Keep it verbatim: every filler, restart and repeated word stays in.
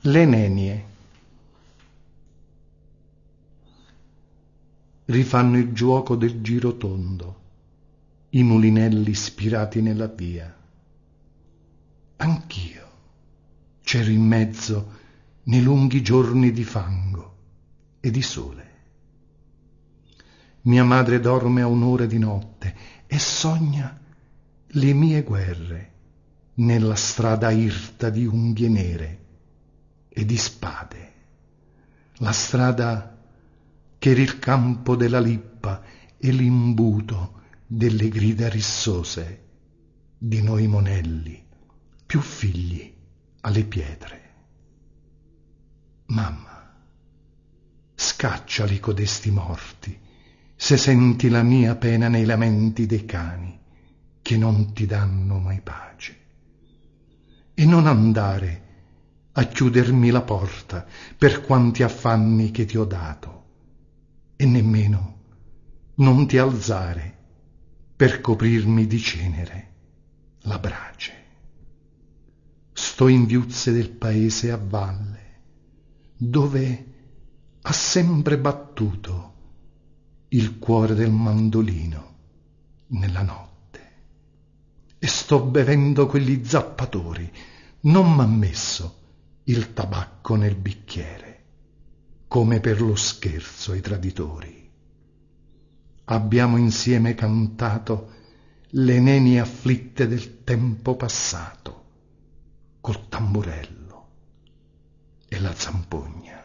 Le nenie rifanno il giuoco del girotondo, i mulinelli spirati nella via. Anch'io c'ero in mezzo nei lunghi giorni di fango e di sole. Mia madre dorme a un'ora di notte e sogna le mie guerre nella strada irta di unghie nere e di spade, la strada che era il campo della lippa e l'imbuto delle grida rissose di noi monelli, più figli alle pietre. Mamma, scacciali codesti morti, se senti la mia pena nei lamenti dei cani che non ti danno mai pace. E non andare a chiudermi la porta per quanti affanni che ti ho dato, e nemmeno non ti alzare per coprirmi di cenere la brace. Sto in viuzze del paese a valle, dove ha sempre battuto il cuore del mandolino nella notte, e sto bevendo quegli zappatori, non m'ha messo il tabacco nel bicchiere, come per lo scherzo ai traditori. Abbiamo insieme cantato le nenie afflitte del tempo passato, col tamburello e la zampogna.